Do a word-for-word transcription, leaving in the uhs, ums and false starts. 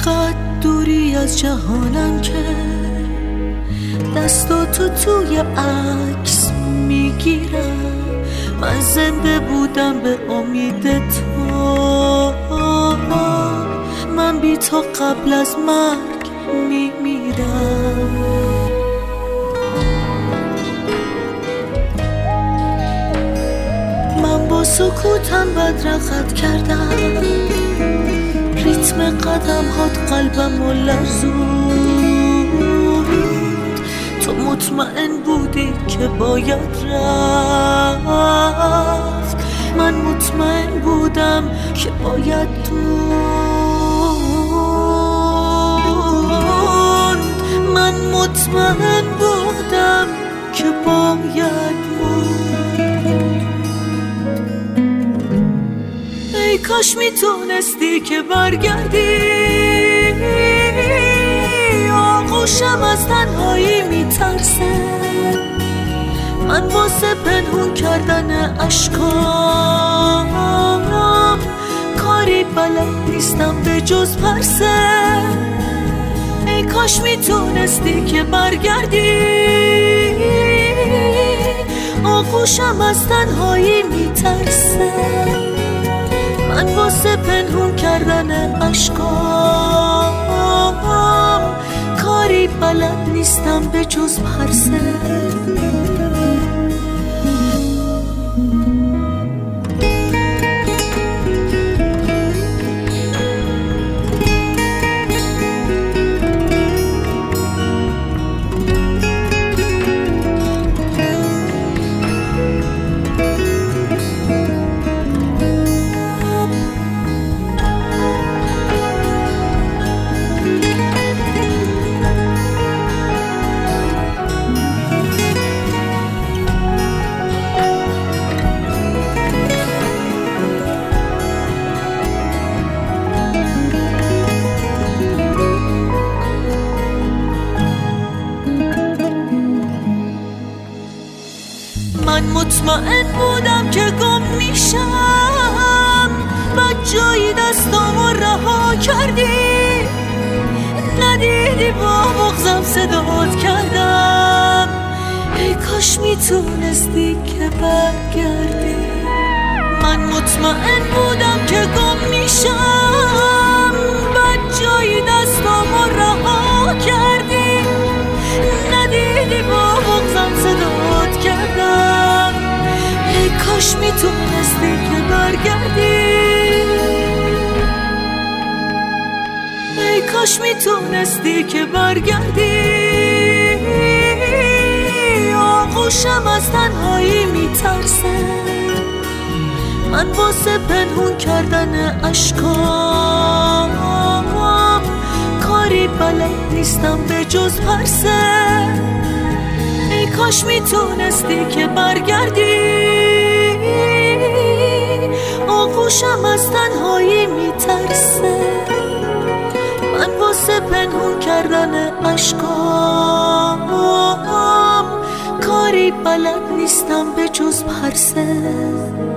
انقدر دوری از جهانم که دستاتو توی عکس میگیرم. من زنده بودم به امید تو، من بی تو قبل از مرگ میمیرم. من با سکوتم بدرقت کردم، ریتم قدم هات قلبم و لرزوند. تو مطمئن بودی که باید رفت، من مطمئن بودم که باید موند. من مطمئن بودم که باید موند. ای کاش میتونستی که برگردی، آغوشم از تنهایی میترسه. من واسه پنهون کردن اشکام کاری بلد نیستم به جز پرسه. ای کاش میتونستی که برگردی، آغوشم از تنهایی میترسه. من واسه پنهون کردن اشکام کاری بلد نیستم به جز پرسه. من مطمئن بودم که گم میشم، بعد جایی دستامو رها کردی. ندیدی با بغضم صدات کردم. ای کاش میتونستی که برگردی. من مطمئن بودم که گم میشم، بعد جایی دستامو رها کردی. ندیدی با بغضم صدات کردم. ای کاش میتونستی که برگردی. ای کاش میتونستی که برگردی. آغوشم از تنهایی میترسه. من واسه پنهون کردن اشکام کاری بلد نیستم به جز پرسه. ای کاش میتونستی که برگردی. آغوشم از تنهایی میترسه. من واسه پنهون کردن اشکام کاری بلد نیستم به جز پرسه.